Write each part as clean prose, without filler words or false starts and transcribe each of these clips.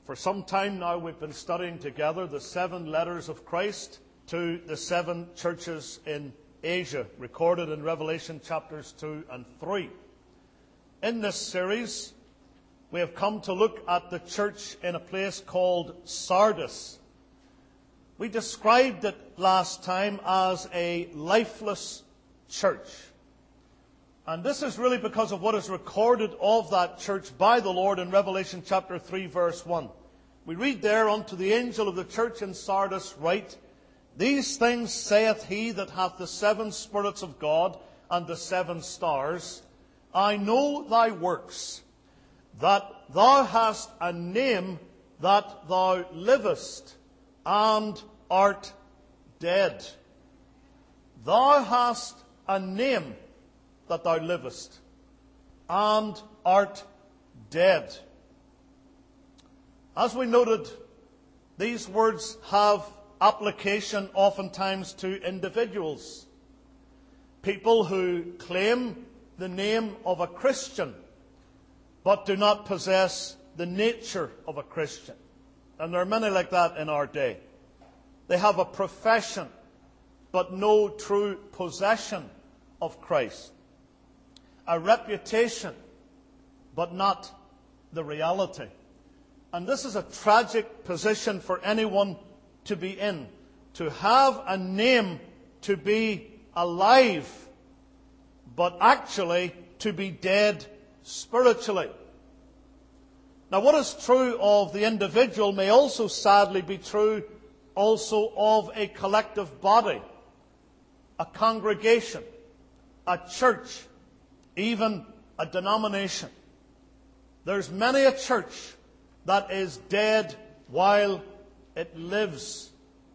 For some time now we've been studying together the 7 letters of Christ to the 7 churches in Asia, recorded in Revelation chapters 2 and 3. In this series, we have come to look at the church in a place called Sardis. We described it last time as a lifeless church. And this is really because of what is recorded of that church by the Lord in Revelation chapter 3, verse 1. We read there, "Unto the angel of the church in Sardis write, These things saith he that hath the 7 spirits of God and the 7 stars. I know thy works, that thou hast a name that thou livest, and art dead." Thou hast a name that thou livest, and art dead. As we noted, these words have application oftentimes to individuals. People who claim the name of a Christian, but do not possess the nature of a Christian. And there are many like that in our day. They have a profession, but no true possession of Christ. A reputation, but not the reality. And this is a tragic position for anyone to be in. To have a name to be alive, but actually to be dead spiritually. Now, what is true of the individual may also sadly be true also of a collective body, a congregation, a church, even a denomination. There's many a church that is dead while it lives.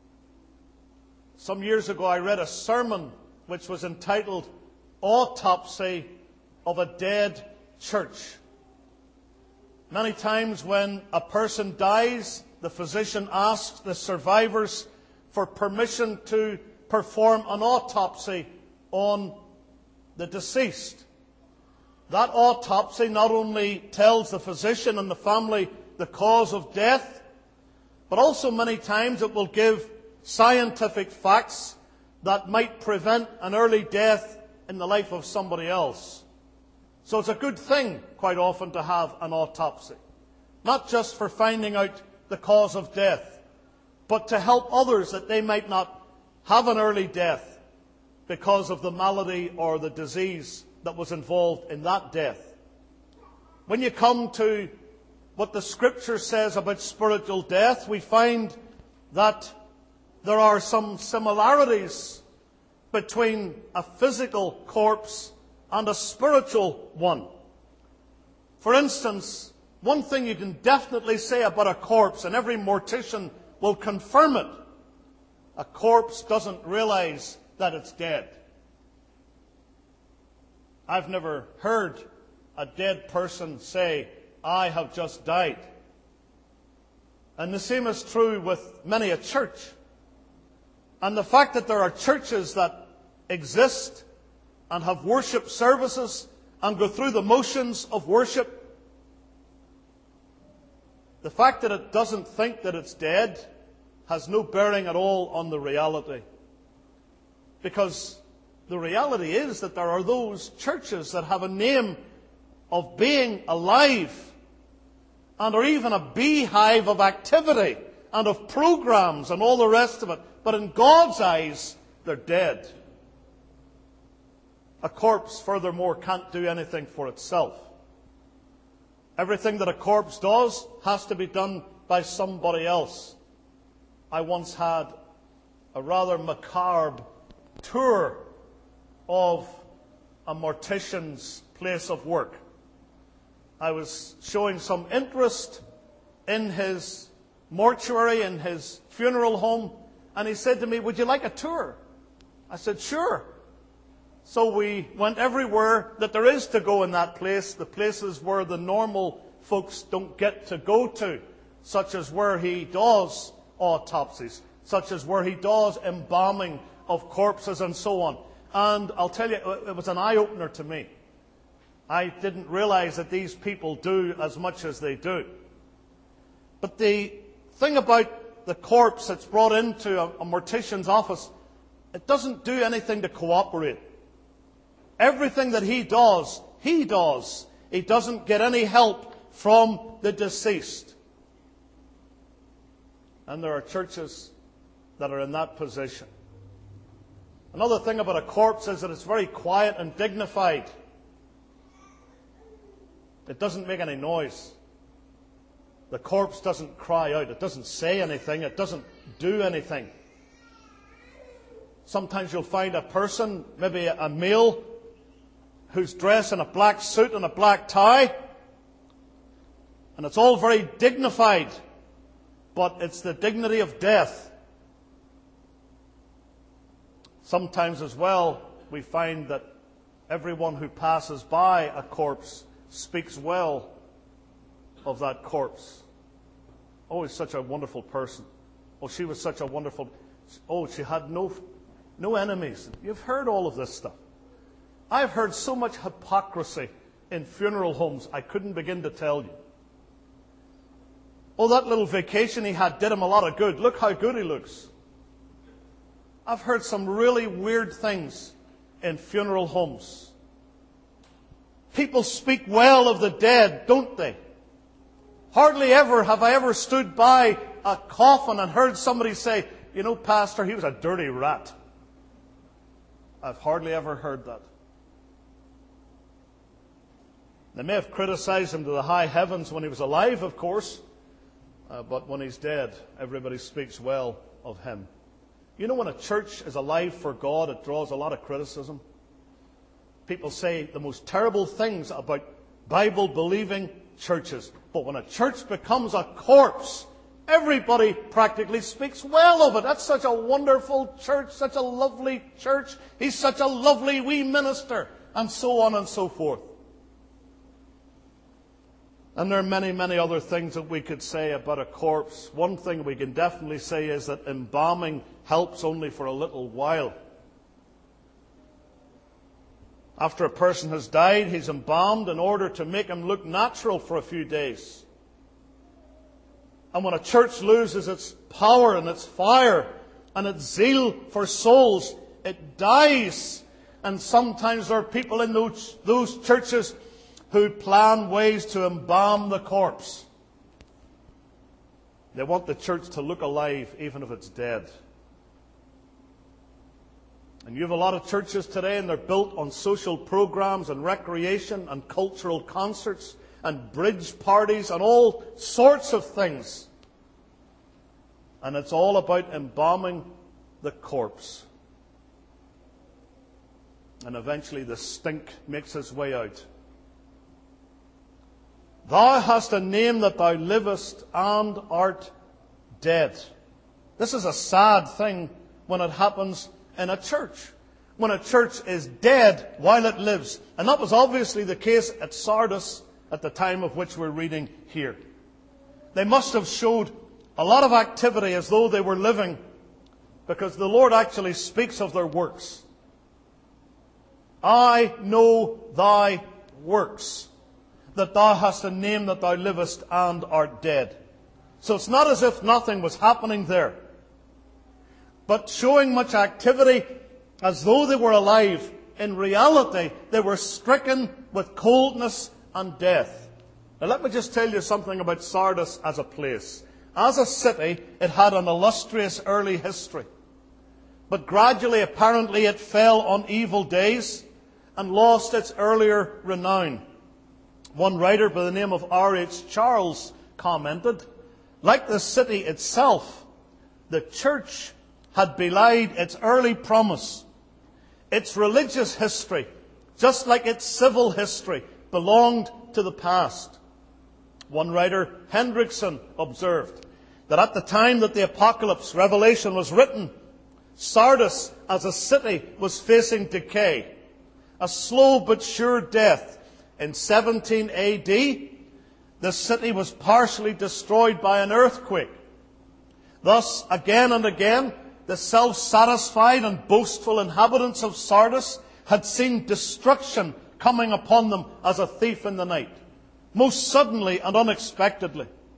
Some years ago I read a sermon which was entitled "Autopsy of a Dead Church." Many times when a person dies, the physician asks the survivors for permission to perform an autopsy on the deceased. That autopsy not only tells the physician and the family the cause of death, but also many times it will give scientific facts that might prevent an early death in the life of somebody else. So it's a good thing, quite often, to have an autopsy. Not just for finding out the cause of death, but to help others that they might not have an early death because of the malady or the disease that was involved in that death. When you come to what the Scripture says about spiritual death, we find that there are some similarities between a physical corpse and a spiritual one. For instance, one thing you can definitely say about a corpse, and every mortician will confirm it: a corpse doesn't realize that it's dead. I've never heard a dead person say, "I have just died." And the same is true with many a church. And the fact that there are churches that exist and have worship services and go through the motions of worship, the fact that it doesn't think that it's dead has no bearing at all on the reality. Because the reality is that there are those churches that have a name of being alive and are even a beehive of activity and of programs and all the rest of it. But in God's eyes, they're dead. A corpse, furthermore, can't do anything for itself. Everything that a corpse does has to be done by somebody else. I once had a rather macabre tour of a mortician's place of work. I was showing some interest in his mortuary, in his funeral home, and he said to me, "Would you like a tour?" I said, "Sure." So we went everywhere that there is to go in that place, the places where the normal folks don't get to go to, such as where he does autopsies, such as where he does embalming of corpses and so on. And I'll tell you, it was an eye-opener to me. I didn't realize that these people do as much as they do. But the thing about the corpse that's brought into a mortician's office, it doesn't do anything to cooperate. Everything that he does, he does. He doesn't get any help from the deceased. And there are churches that are in that position. Another thing about a corpse is that it's very quiet and dignified. It doesn't make any noise. The corpse doesn't cry out. It doesn't say anything. It doesn't do anything. Sometimes you'll find a person, maybe a male, who's dressed in a black suit and a black tie. And it's all very dignified. But it's the dignity of death. Sometimes as well, we find that everyone who passes by a corpse speaks well of that corpse. Oh, he's such a wonderful person. Oh, she was such a wonderful... Oh, she had no enemies. You've heard all of this stuff. I've heard so much hypocrisy in funeral homes, I couldn't begin to tell you. Oh, that little vacation he had did him a lot of good. Look how good he looks. I've heard some really weird things in funeral homes. People speak well of the dead, don't they? Hardly ever have I ever stood by a coffin and heard somebody say, you know, Pastor, he was a dirty rat. I've hardly ever heard that. They may have criticized him to the high heavens when he was alive, of course, but when he's dead, everybody speaks well of him. You know, when a church is alive for God, it draws a lot of criticism. People say the most terrible things about Bible-believing churches. But when a church becomes a corpse, everybody practically speaks well of it. That's such a wonderful church, such a lovely church. He's such a lovely wee minister, and so on and so forth. And there are many, many other things that we could say about a corpse. One thing we can definitely say is that embalming helps only for a little while. After a person has died, he's embalmed in order to make him look natural for a few days. And when a church loses its power and its fire and its zeal for souls, it dies. And sometimes there are people in those churches who plan ways to embalm the corpse. They want the church to look alive even if it's dead. And you have a lot of churches today, and they're built on social programs and recreation and cultural concerts and bridge parties and all sorts of things. And it's all about embalming the corpse. And eventually the stink makes its way out. Thou hast a name that thou livest and art dead. This is a sad thing when it happens in a church. When a church is dead while it lives. And that was obviously the case at Sardis at the time of which we're reading here. They must have showed a lot of activity as though they were living, because the Lord actually speaks of their works. I know thy works, that thou hast a name that thou livest and art dead. So it's not as if nothing was happening there, but showing much activity as though they were alive. In reality, they were stricken with coldness and death. Now let me just tell you something about Sardis as a place. As a city, it had an illustrious early history. But gradually, apparently, it fell on evil days and lost its earlier renown. One writer by the name of R.H. Charles commented, like the city itself, the church had belied its early promise. Its religious history, just like its civil history, belonged to the past. One writer, Hendrickson, observed that at the time that the Apocalypse, Revelation, was written, Sardis as a city was facing decay, a slow but sure death. In 17 AD, the city was partially destroyed by an earthquake. Thus, again and again, the self-satisfied and boastful inhabitants of Sardis had seen destruction coming upon them as a thief in the night, most suddenly and unexpectedly.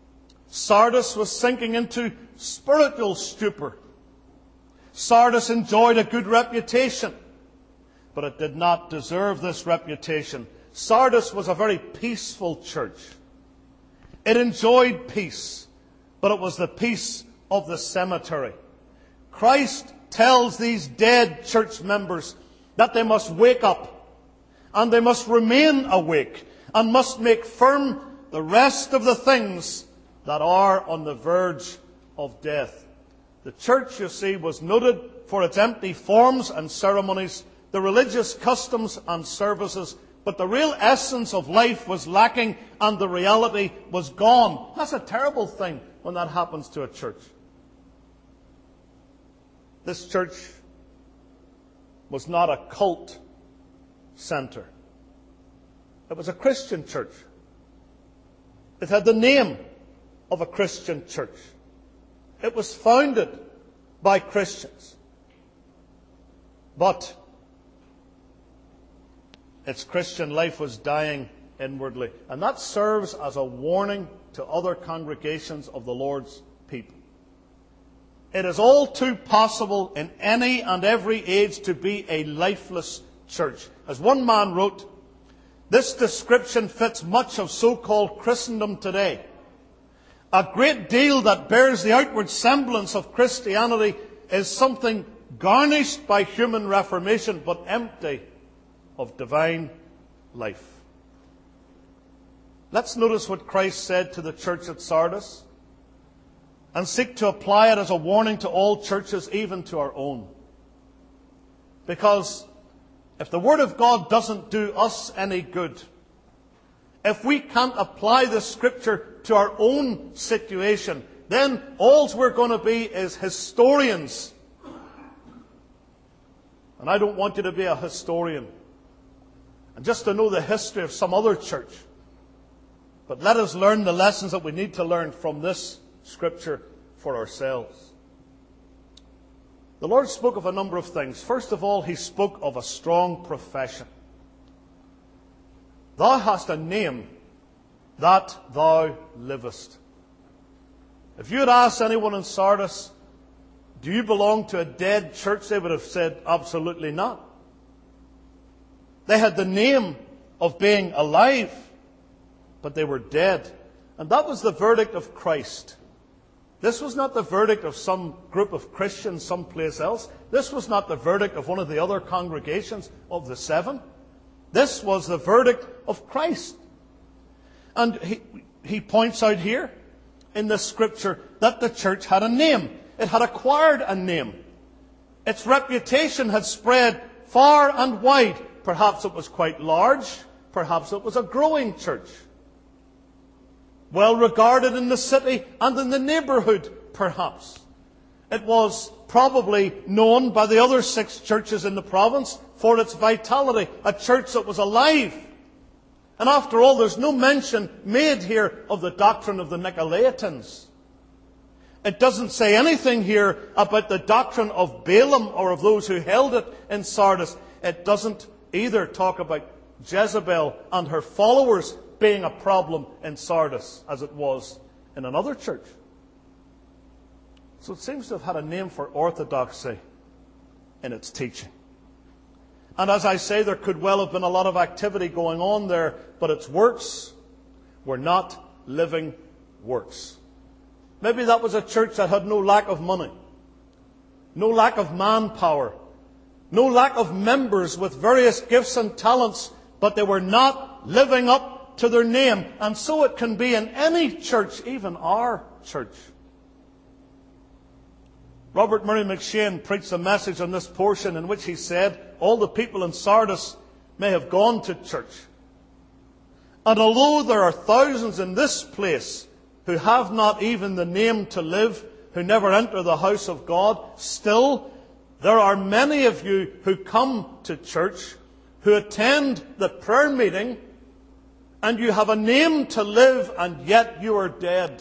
Sardis was sinking into spiritual stupor. Sardis enjoyed a good reputation, but it did not deserve this reputation. Sardis was a very peaceful church. It enjoyed peace, but it was the peace of the cemetery. Christ tells these dead church members that they must wake up, and they must remain awake, and must make firm the rest of the things that are on the verge of death. The church, you see, was noted for its empty forms and ceremonies, the religious customs and services, but the real essence of life was lacking and the reality was gone. That's a terrible thing when that happens to a church. This church was not a cult center. It was a Christian church. It had the name of a Christian church. It was founded by Christians. But its Christian life was dying inwardly. And that serves as a warning to other congregations of the Lord's people. It is all too possible in any and every age to be a lifeless church. As one man wrote, this description fits much of so-called Christendom today. A great deal that bears the outward semblance of Christianity is something garnished by human reformation, but empty of divine life. Let's notice what Christ said to the church at Sardis, and seek to apply it as a warning to all churches, even to our own. Because if the Word of God doesn't do us any good, if we can't apply the Scripture to our own situation, then all we're going to be is historians. And I don't want you to be a historian and just to know the history of some other church. But let us learn the lessons that we need to learn from this Scripture for ourselves. The Lord spoke of a number of things. First of all, He spoke of a strong profession. Thou hast a name that thou livest. If you had asked anyone in Sardis, do you belong to a dead church? They would have said, absolutely not. They had the name of being alive, but they were dead. And that was the verdict of Christ. This was not the verdict of some group of Christians someplace else. This was not the verdict of one of the other congregations of the seven. This was the verdict of Christ. And he points out here in the Scripture that the church had a name. It had acquired a name. Its reputation had spread far and wide. Perhaps it was quite large. Perhaps it was a growing church. Well regarded in the city and in the neighbourhood, perhaps. It was probably known by the other 6 churches in the province for its vitality, a church that was alive. And after all, there's no mention made here of the doctrine of the Nicolaitans. It doesn't say anything here about the doctrine of Balaam or of those who held it in Sardis. It doesn't either talk about Jezebel and her followers being a problem in Sardis as it was in another church. So it seems to have had a name for orthodoxy in its teaching. And as I say, there could well have been a lot of activity going on there, but its works were not living works. Maybe that was a church that had no lack of money, no lack of manpower, no lack of members with various gifts and talents, but they were not living up to their name. And so it can be in any church, even our church. Robert Murray McCheyne preached a message on this portion in which he said, all the people in Sardis may have gone to church. And although there are thousands in this place who have not even the name to live, who never enter the house of God, still there are many of you who come to church, who attend the prayer meeting, and you have a name to live, and yet you are dead.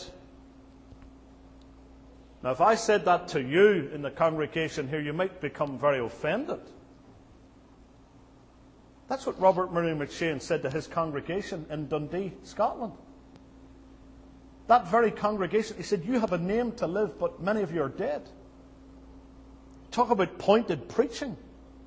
Now, if I said that to you in the congregation here, you might become very offended. That's what Robert Murray McCheyne said to his congregation in Dundee, Scotland. that very congregation, he said, you have a name to live, but many of you are dead. Talk about pointed preaching.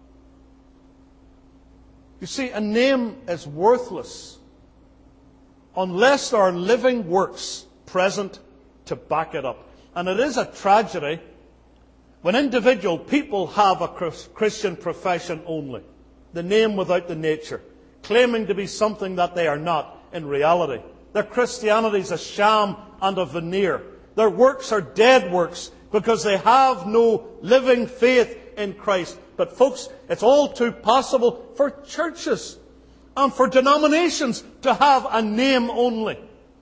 You see, a name is worthless unless there are living works present to back it up. And it is a tragedy when individual people have a Christian profession only, the name without the nature, claiming to be something that they are not in reality. Their Christianity is a sham and a veneer. Their works are dead works because they have no living faith in Christ. But folks, it's all too possible for churches and for denominations to have a name only.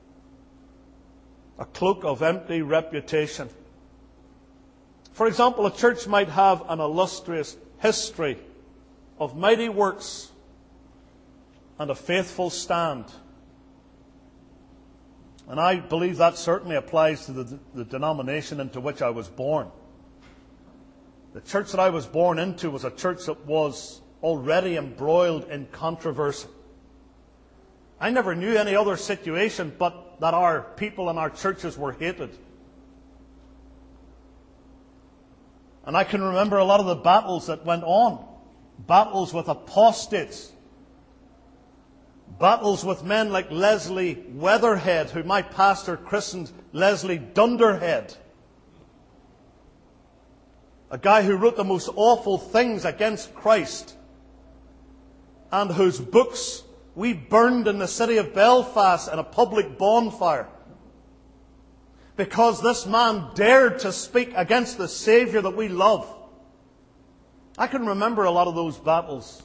A cloak of empty reputation. For example, a church might have an illustrious history of mighty works and a faithful stand. And I believe that certainly applies to the denomination into which I was born. The church that I was born into was a church that was already embroiled in controversy. I never knew any other situation but that our people and our churches were hated. And I can remember a lot of the battles that went on. Battles with apostates. Battles with men like Leslie Weatherhead, who my pastor christened Leslie Dunderhead. A guy who wrote the most awful things against Christ and whose books we burned in the city of Belfast in a public bonfire because this man dared to speak against the Saviour that we love. I can remember a lot of those battles.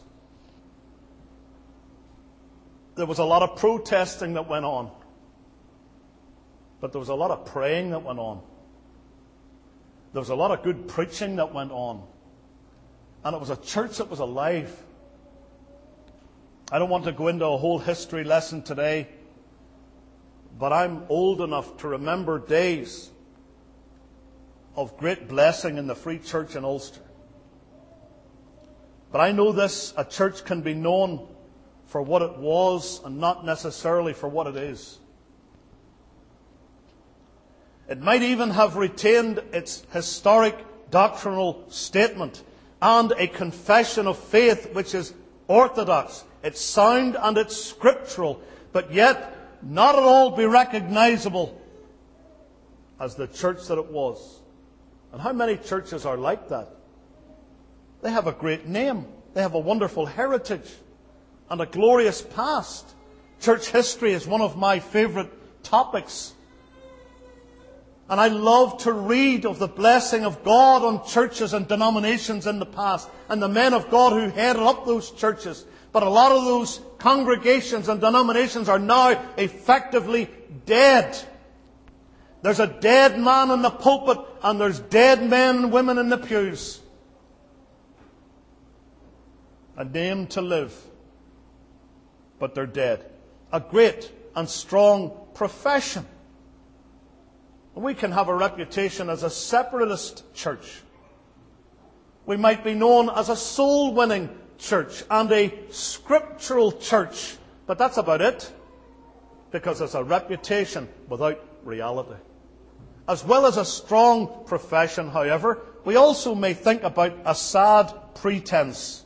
There was a lot of protesting that went on, but there was a lot of praying that went on. There was a lot of good preaching that went on. And it was a church that was alive. I don't want to go into a whole history lesson today, but I'm old enough to remember days of great blessing in the Free Church in Ulster. But I know this, a church can be known for what it was and not necessarily for what it is. It might even have retained its historic doctrinal statement and a confession of faith which is orthodox. It's sound and it's scriptural, but yet not at all be recognizable as the church that it was. And how many churches are like that? They have a great name. They have a wonderful heritage and a glorious past. Church history is one of my favourite topics. And I love to read of the blessing of God on churches and denominations in the past, and the men of God who headed up those churches. But a lot of those congregations and denominations are now effectively dead. There's a dead man in the pulpit, and there's dead men and women in the pews. A name to live, but they're dead. A great and strong profession. We can have a reputation as a separatist church. We might be known as a soul-winning church and a scriptural church. But that's about it. Because it's a reputation without reality. As well as a strong profession, however, we also may think about a sad pretense.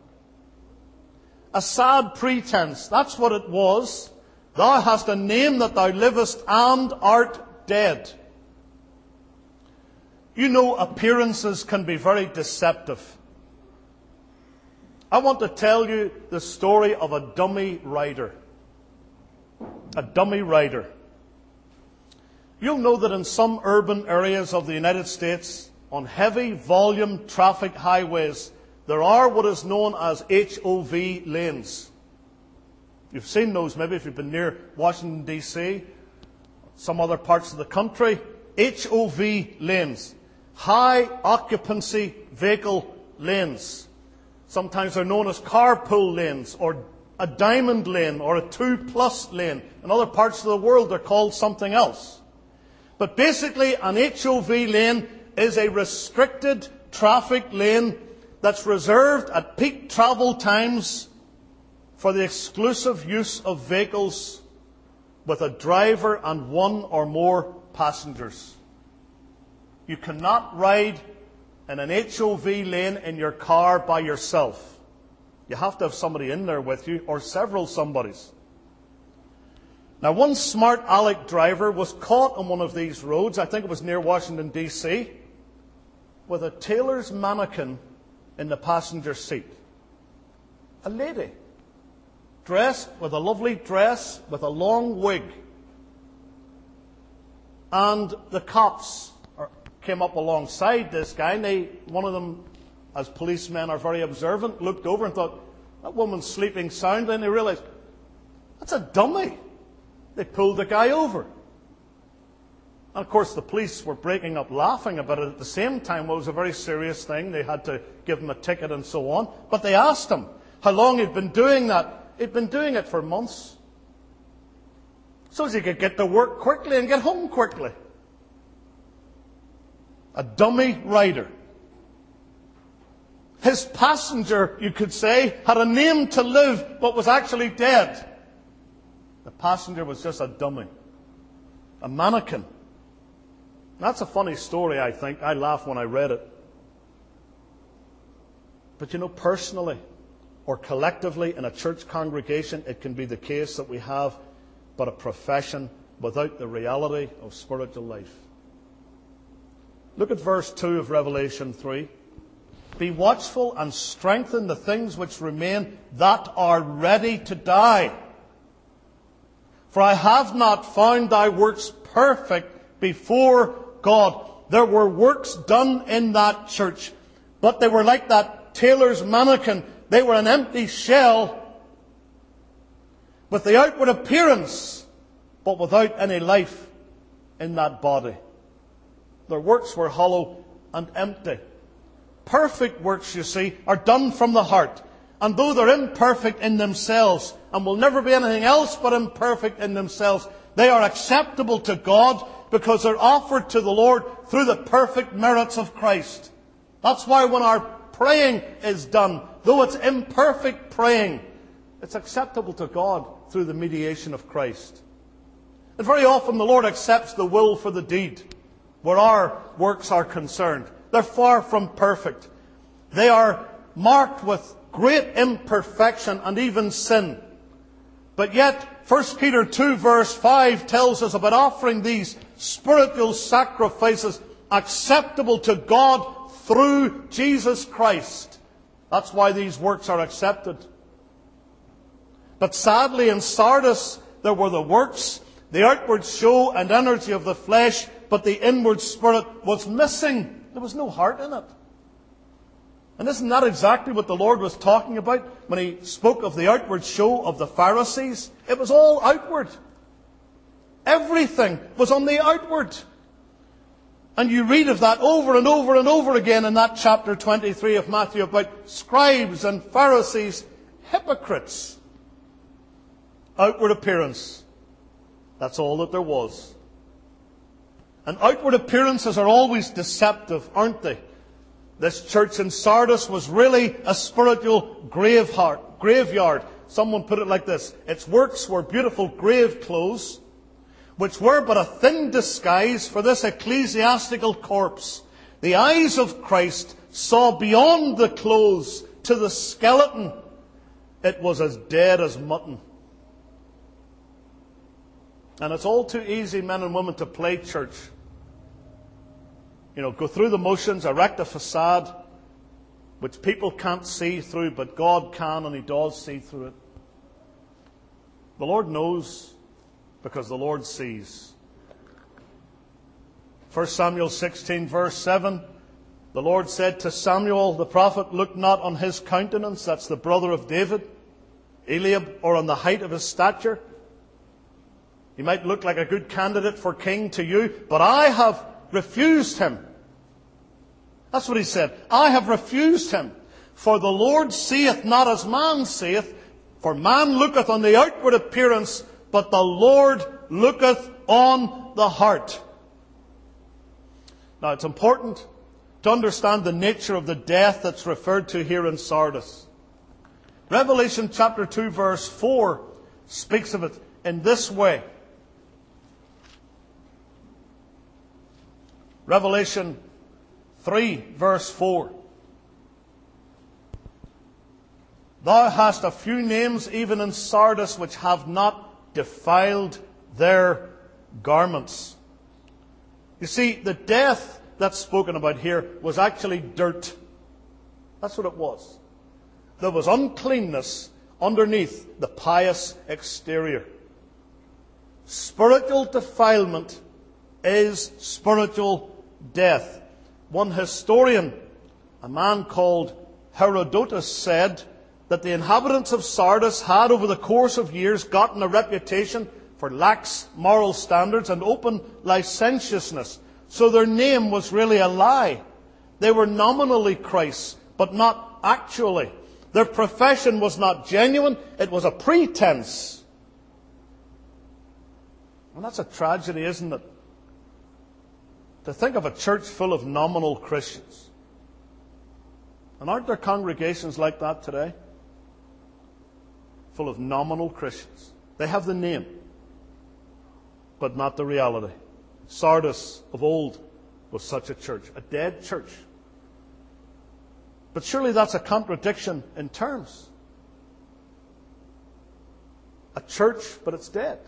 A sad pretense. That's what it was. Thou hast a name that thou livest and art dead. You know, appearances can be very deceptive. I want to tell you the story of a dummy rider. A dummy rider. You'll know that in some urban areas of the United States, on heavy volume traffic highways, there are what is known as HOV lanes. You've seen those maybe if you've been near Washington, D.C., some other parts of the country. HOV lanes. High occupancy vehicle lanes. Sometimes they're known as carpool lanes or a diamond lane or a 2+ lane. In other parts of the world they're called something else. But basically an HOV lane is a restricted traffic lane that's reserved at peak travel times for the exclusive use of vehicles with a driver and one or more passengers. You cannot ride in an HOV lane in your car by yourself. You have to have somebody in there with you, or several somebodies. Now, one smart aleck driver was caught on one of these roads, I think it was near Washington, D.C., with a tailor's mannequin in the passenger seat. A lady, dressed with a lovely dress, with a long wig. And the cops came up alongside this guy, and one of them, as policemen are very observant, looked over and thought, that woman's sleeping soundly, and they realized, that's a dummy. They pulled the guy over. And of course the police were breaking up laughing about it at the same time. Well, it was a very serious thing. They had to give him a ticket and so on. But they asked him how long he'd been doing that. He'd been doing it for months. So as he could get to work quickly and get home quickly. A dummy rider. His passenger, you could say, had a name to live but was actually dead. The passenger was just a dummy. A mannequin. That's a funny story, I think. I laughed when I read it. But you know, personally or collectively in a church congregation, it can be the case that we have but a profession without the reality of spiritual life. Look at verse 2 of Revelation 3. Be watchful and strengthen the things which remain that are ready to die. For I have not found thy works perfect before God. There were works done in that church, but they were like that tailor's mannequin. They were an empty shell with the outward appearance, but without any life in that body. Their works were hollow and empty. Perfect works, you see, are done from the heart. And though they're imperfect in themselves, and will never be anything else but imperfect in themselves, they are acceptable to God because they're offered to the Lord through the perfect merits of Christ. That's why when our praying is done, though it's imperfect praying, it's acceptable to God through the mediation of Christ. And very often the Lord accepts the will for the deed where our works are concerned. They're far from perfect. They are marked with great imperfection and even sin. But yet, 1 Peter 2 verse 5 tells us about offering these spiritual sacrifices acceptable to God through Jesus Christ. That's why these works are accepted. But sadly in Sardis there were the works, the outward show and energy of the flesh, but the inward spirit was missing. There was no heart in it. And isn't that exactly what the Lord was talking about when He spoke of the outward show of the Pharisees? It was all outward. Everything was on the outward. And you read of that over and over and over again in that chapter 23 of Matthew about scribes and Pharisees, hypocrites. Outward appearance. That's all that there was. And outward appearances are always deceptive, aren't they? This church in Sardis was really a spiritual graveyard. Someone put it like this: its works were beautiful grave clothes, which were but a thin disguise for this ecclesiastical corpse. The eyes of Christ saw beyond the clothes to the skeleton. It was as dead as mutton. And it's all too easy, men and women, to play church. You know, go through the motions, erect a facade, which people can't see through, but God can, and He does see through it. The Lord knows, because the Lord sees. 1 Samuel 16 verse 7, the Lord said to Samuel the prophet, look not on his countenance, that's the brother of David, Eliab, or on the height of his stature. He might look like a good candidate for king to you, but I have refused him. That's what he said. I have refused him. For the Lord seeth not as man seeth, for man looketh on the outward appearance, but the Lord looketh on the heart. Now, it's important to understand the nature of the death that's referred to here in Sardis. Revelation chapter 2 verse 4 speaks of it in this way. Revelation 3, verse 4. Thou hast a few names even in Sardis which have not defiled their garments. You see, the death that's spoken about here was actually dirt. That's what it was. There was uncleanness underneath the pious exterior. Spiritual defilement is spiritual death. One historian, a man called Herodotus, said that the inhabitants of Sardis had, over the course of years, gotten a reputation for lax moral standards and open licentiousness. So their name was really a lie. They were nominally Christ's, but not actually. Their profession was not genuine, it was a pretense. And that's a tragedy, isn't it? To think of a church full of nominal Christians. And aren't there congregations like that today? Full of nominal Christians. They have the name, but not the reality. Sardis of old was such a church, a dead church. But surely that's a contradiction in terms. A church, but it's dead.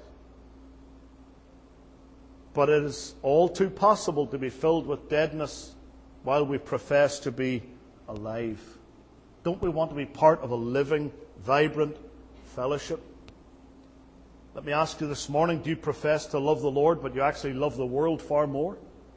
But it is all too possible to be filled with deadness while we profess to be alive. Don't we want to be part of a living, vibrant fellowship? Let me ask you this morning, do you profess to love the Lord, but you actually love the world far more?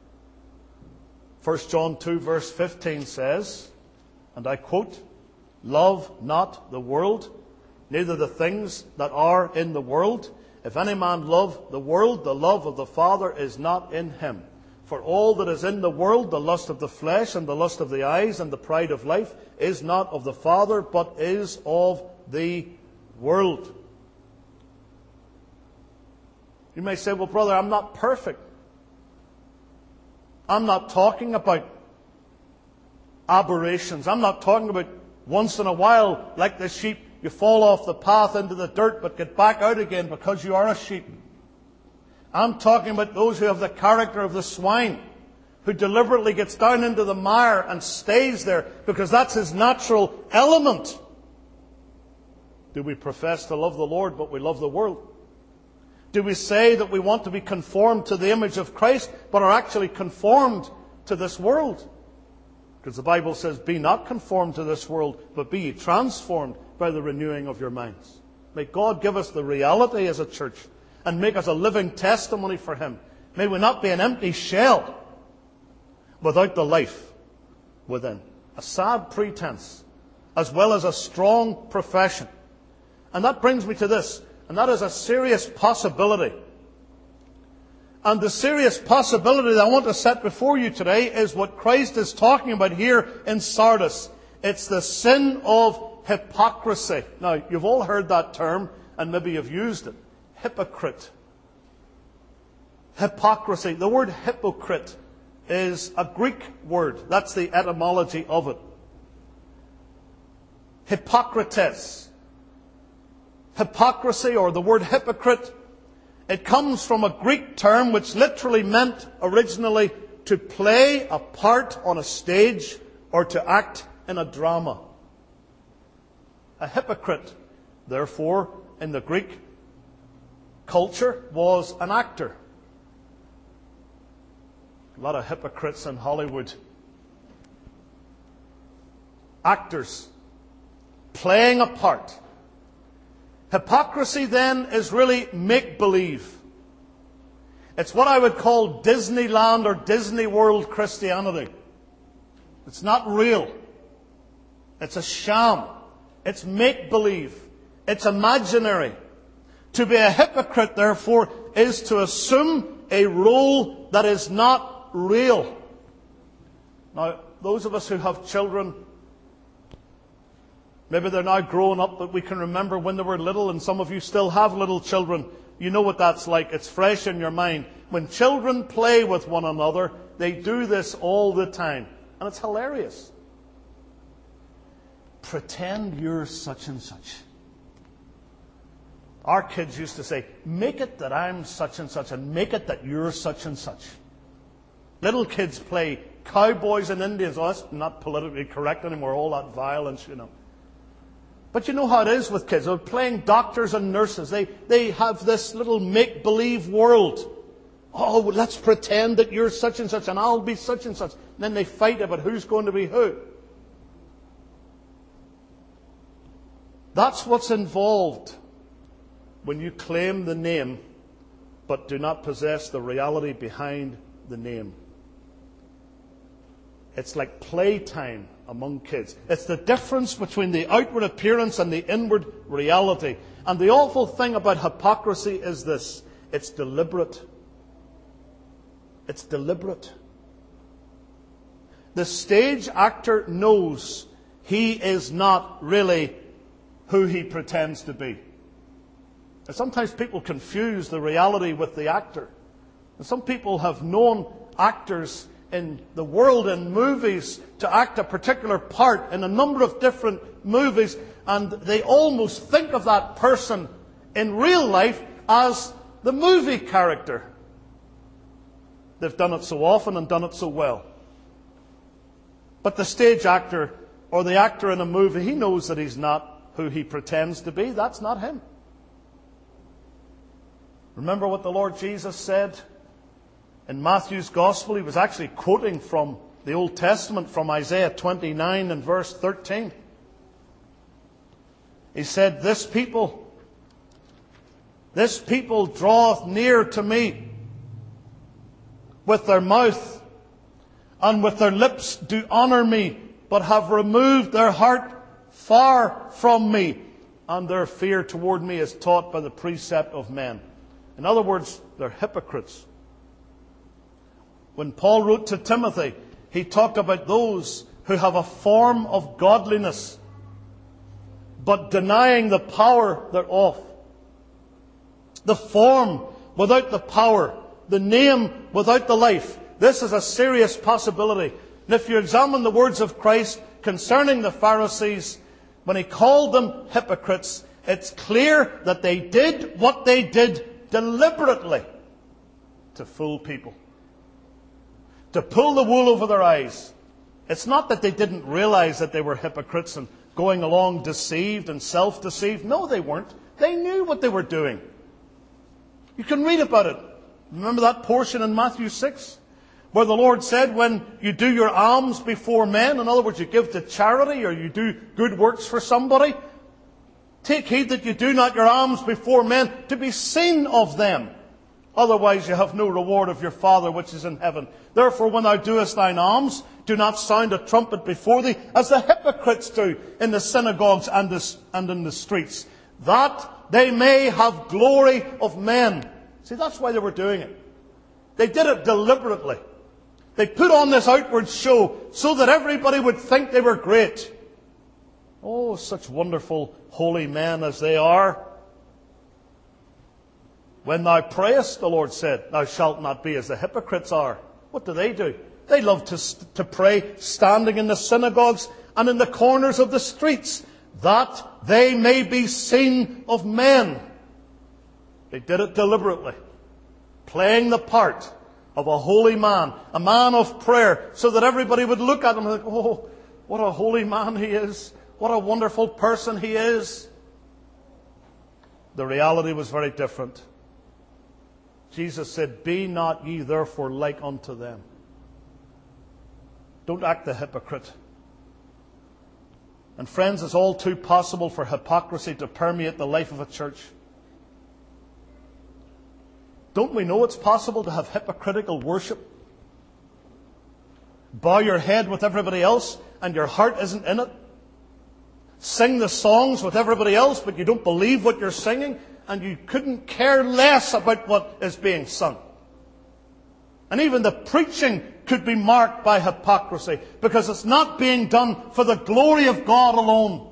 1 John 2 verse 15 says, and I quote, "Love not the world, neither the things that are in the world. If any man love the world, the love of the Father is not in him. For all that is in the world, the lust of the flesh and the lust of the eyes and the pride of life, is not of the Father, but is of the world." You may say, well, brother, I'm not perfect. I'm not talking about aberrations. I'm not talking about once in a while, like the sheep, you fall off the path into the dirt but get back out again because you are a sheep. I'm talking about those who have the character of the swine, who deliberately gets down into the mire and stays there because that's his natural element. Do we profess to love the Lord, but we love the world? Do we say that we want to be conformed to the image of Christ, but are actually conformed to this world? Because the Bible says, be not conformed to this world, but be ye transformed by the renewing of your minds. May God give us the reality as a church and make us a living testimony for Him. May we not be an empty shell without the life within. A sad pretense, as well as a strong profession. And that brings me to this, and that is a serious possibility. And the serious possibility that I want to set before you today is what Christ is talking about here in Sardis. It's the sin of hypocrisy. Now, you've all heard that term, and maybe you've used it. Hypocrite. Hypocrisy. The word hypocrite is a Greek word. That's the etymology of it. Hippocrates. Hypocrisy, or the word hypocrite, it comes from a Greek term which literally meant originally to play a part on a stage or to act in a drama. A hypocrite, therefore, in the Greek culture was an actor. A lot of hypocrites in Hollywood. Actors playing a part. Hypocrisy, then, is really make-believe. It's what I would call Disneyland or Disney World Christianity. It's not real. It's a sham. It's make-believe. It's imaginary. To be a hypocrite, therefore, is to assume a role that is not real. Now, those of us who have children, maybe they're now grown up, but we can remember when they were little, and some of you still have little children. You know what that's like. It's fresh in your mind. When children play with one another, they do this all the time. And it's hilarious. Pretend you're such and such. Our kids used to say, make it that I'm such and such, and make it that you're such and such. Little kids play cowboys and Indians. Oh, that's not politically correct anymore, all that violence, you know. But you know how it is with kids. They're playing doctors and nurses. They have this little make-believe world. Oh, well, let's pretend that you're such and such and I'll be such and such. And then they fight about who's going to be who. That's what's involved when you claim the name but do not possess the reality behind the name. It's like playtime among kids. It's the difference between the outward appearance and the inward reality. And the awful thing about hypocrisy is this: it's deliberate. It's deliberate. The stage actor knows he is not really who he pretends to be. And sometimes people confuse the reality with the actor. And some people have known actors in the world, in movies, to act a particular part in a number of different movies, and they almost think of that person in real life as the movie character. They've done it so often and done it so well. But the stage actor or the actor in a movie, he knows that he's not who he pretends to be. That's not him. Remember what the Lord Jesus said in Matthew's Gospel? He was actually quoting from the Old Testament, from Isaiah 29 and verse 13. He said, This people draweth near to me with their mouth, and with their lips do honour me, but have removed their heart far from me, and their fear toward me is taught by the precept of men. In other words, they're hypocrites. When Paul wrote to Timothy, he talked about those who have a form of godliness, but denying the power thereof. The form without the power, the name without the life. This is a serious possibility. And if you examine the words of Christ concerning the Pharisees, when he called them hypocrites, it's clear that they did what they did deliberately to fool people, to pull the wool over their eyes. It's not that they didn't realize that they were hypocrites and going along deceived and self-deceived. No, they weren't. They knew what they were doing. You can read about it. Remember that portion in Matthew 6? Where the Lord said, when you do your alms before men, in other words, you give to charity or you do good works for somebody, take heed that you do not your alms before men to be seen of them. Otherwise you have no reward of your Father which is in heaven. Therefore, when thou doest thine alms, do not sound a trumpet before thee, as the hypocrites do in the synagogues and in the streets, that they may have glory of men. See, that's why they were doing it. They did it deliberately. They put on this outward show so that everybody would think they were great. Oh, such wonderful holy men as they are. When thou prayest, the Lord said, thou shalt not be as the hypocrites are. What do? They love to pray standing in the synagogues and in the corners of the streets, that they may be seen of men. They did it deliberately, playing the part of a holy man, a man of prayer, so that everybody would look at him and think, oh, what a holy man he is. What a wonderful person he is. The reality was very different. Jesus said, be not ye therefore like unto them. Don't act the hypocrite. And friends, it's all too possible for hypocrisy to permeate the life of a church. Don't we know it's possible to have hypocritical worship? Bow your head with everybody else and your heart isn't in it. Sing the songs with everybody else, but you don't believe what you're singing, and you couldn't care less about what is being sung. And even the preaching could be marked by hypocrisy, because it's not being done for the glory of God alone.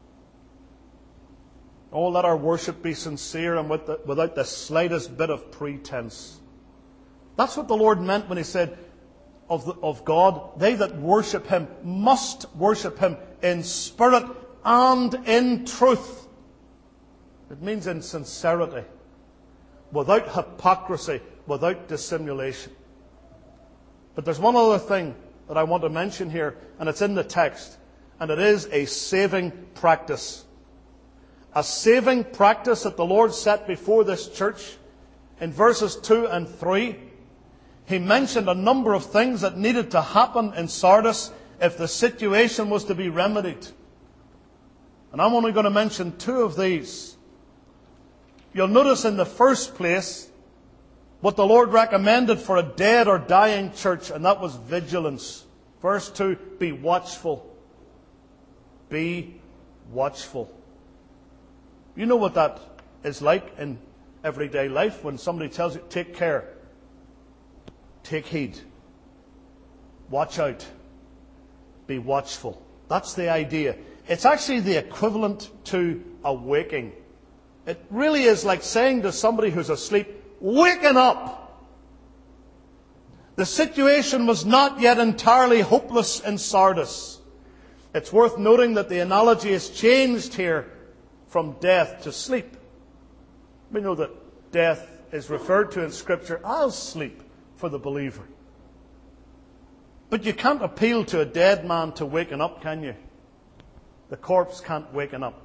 Oh, let our worship be sincere and without the slightest bit of pretense. That's what the Lord meant when He said of God, they that worship Him must worship Him in spirit and in truth. It means in sincerity, without hypocrisy, without dissimulation. But there's one other thing that I want to mention here, and it's in the text, and it is a saving practice. A saving practice that the Lord set before this church. In verses 2 and 3, He mentioned a number of things that needed to happen in Sardis if the situation was to be remedied. And I'm only going to mention two of these. You'll notice in the first place what the Lord recommended for a dead or dying church, and that was vigilance. Verse 2, be watchful. Be watchful. You know what that is like in everyday life when somebody tells you, take care, take heed, watch out, be watchful. That's the idea. It's actually the equivalent to awaking. It really is like saying to somebody who's asleep, waken up! The situation was not yet entirely hopeless in Sardis. It's worth noting that the analogy is changed here from death to sleep. We know that death is referred to in Scripture as sleep for the believer. But you can't appeal to a dead man to waken up, can you? The corpse can't waken up.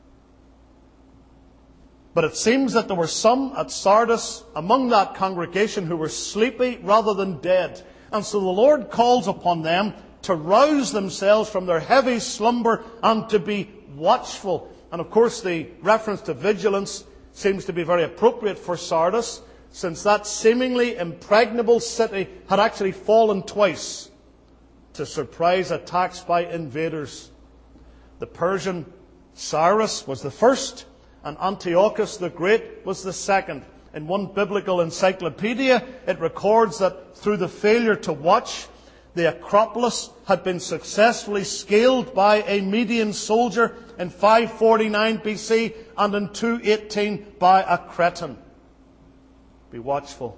But it seems that there were some at Sardis among that congregation who were sleepy rather than dead. And so the Lord calls upon them to rouse themselves from their heavy slumber and to be watchful. And of course the reference to vigilance seems to be very appropriate for Sardis, since that seemingly impregnable city had actually fallen twice to surprise attacks by invaders. The Persian Cyrus was the first, and Antiochus the Great was the second. In one biblical encyclopedia, it records that through the failure to watch, the Acropolis had been successfully scaled by a Median soldier in 549 BC and in 218 by a Cretan. Be watchful.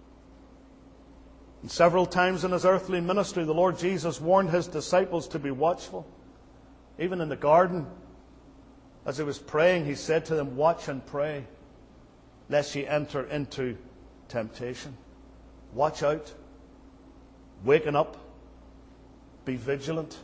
And several times in His earthly ministry, the Lord Jesus warned His disciples to be watchful. Even in the garden, as He was praying, He said to them, watch and pray, lest ye enter into temptation. Watch out. Waken up. Be vigilant.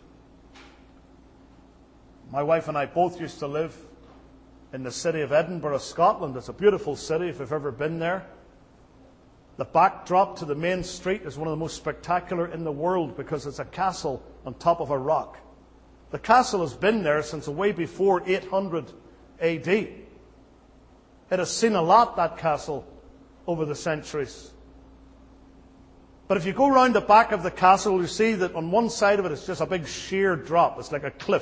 My wife and I both used to live in the city of Edinburgh, Scotland. It's a beautiful city if you've ever been there. The backdrop to the main street is one of the most spectacular in the world because it's a castle on top of a rock. The castle has been there since way before 800 AD. It has seen a lot, that castle, over the centuries. But if you go round the back of the castle, you see that on one side of it, it's just a big sheer drop. It's like a cliff.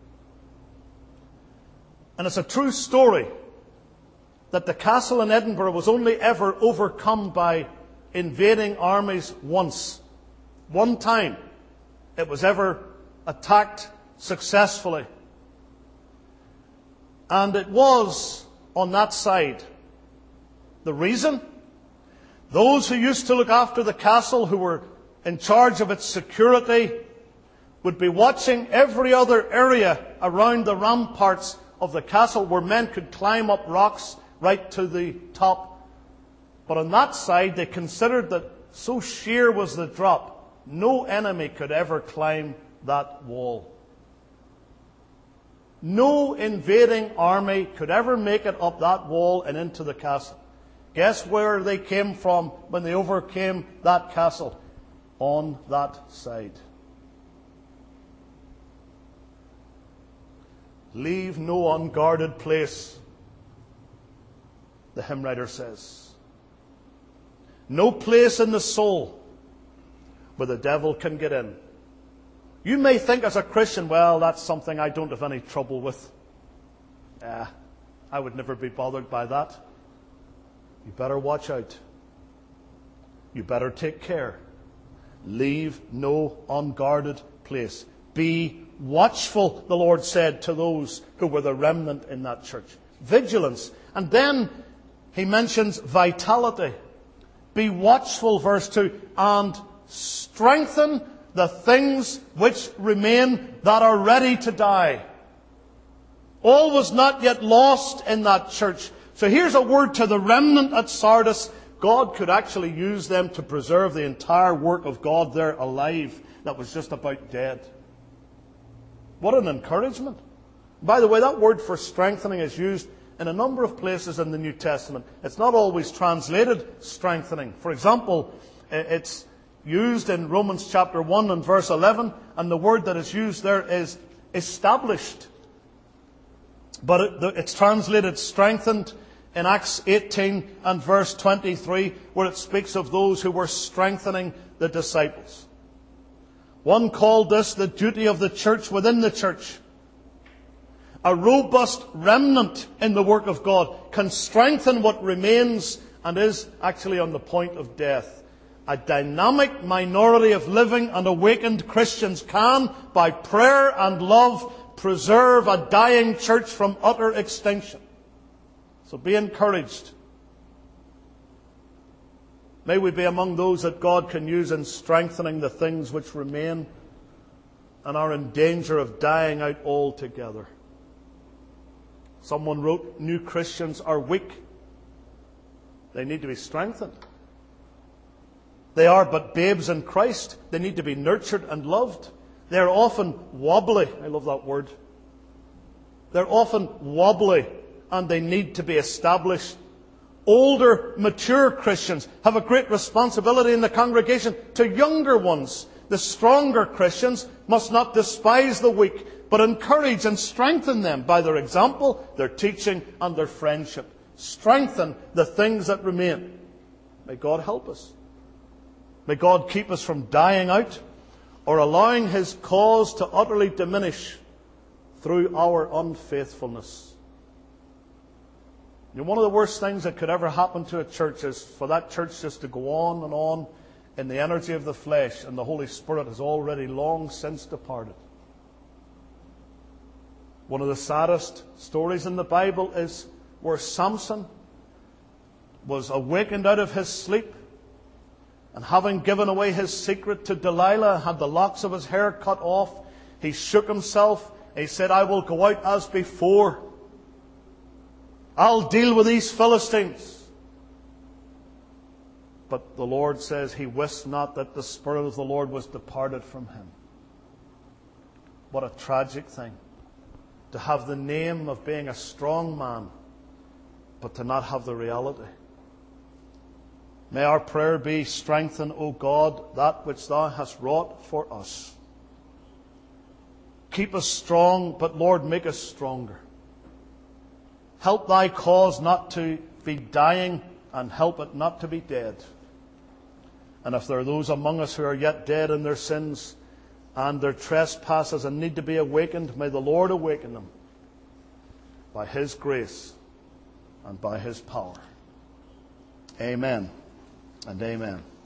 And it's a true story that the castle in Edinburgh was only ever overcome by invading armies once. One time it was ever attacked successfully. And it was on that side. The reason? Those who used to look after the castle, who were in charge of its security, would be watching every other area around the ramparts of the castle where men could climb up rocks right to the top. But on that side, they considered that so sheer was the drop, no enemy could ever climb that wall. No invading army could ever make it up that wall and into the castle. Guess where they came from when they overcame that castle? On that side. Leave no unguarded place, the hymn writer says. No place in the soul where the devil can get in. You may think as a Christian, well, that's something I don't have any trouble with. I would never be bothered by that. You better watch out. You better take care. Leave no unguarded place. Be watchful, the Lord said to those who were the remnant in that church. Vigilance. And then He mentions vitality. Be watchful, verse 2, and strengthen the things which remain that are ready to die. All was not yet lost in that church. So here's a word to the remnant at Sardis. God could actually use them to preserve the entire work of God there alive that was just about dead. What an encouragement. By the way, that word for strengthening is used in a number of places in the New Testament. It's not always translated strengthening. For example, it's used in Romans chapter 1 and verse 11, and the word that is used there is established. But it's translated strengthened in Acts 18 and verse 23, where it speaks of those who were strengthening the disciples. One called this the duty of the church within the church. A robust remnant in the work of God can strengthen what remains and is actually on the point of death. A dynamic minority of living and awakened Christians can, by prayer and love, preserve a dying church from utter extinction. So be encouraged. May we be among those that God can use in strengthening the things which remain and are in danger of dying out altogether. Someone wrote, new Christians are weak. They need to be strengthened. They are but babes in Christ. They need to be nurtured and loved. They're often wobbly. I love that word. They're often wobbly and they need to be established. Older, mature Christians have a great responsibility in the congregation to younger ones. The stronger Christians must not despise the weak, but encourage and strengthen them by their example, their teaching, and their friendship. Strengthen the things that remain. May God help us. May God keep us from dying out or allowing His cause to utterly diminish through our unfaithfulness. You know, one of the worst things that could ever happen to a church is for that church just to go on and on in the energy of the flesh, and the Holy Spirit has already long since departed. One of the saddest stories in the Bible is where Samson was awakened out of his sleep, and having given away his secret to Delilah, had the locks of his hair cut off, he shook himself. He said, I will go out as before. I'll deal with these Philistines. But the Lord says he wist not that the Spirit of the Lord was departed from him. What a tragic thing. To have the name of being a strong man, but to not have the reality. May our prayer be, strengthen, O God, that which Thou hast wrought for us. Keep us strong, but Lord, make us stronger. Help Thy cause not to be dying, and help it not to be dead. And if there are those among us who are yet dead in their sins and their trespasses and need to be awakened, may the Lord awaken them by His grace and by His power. Amen and amen.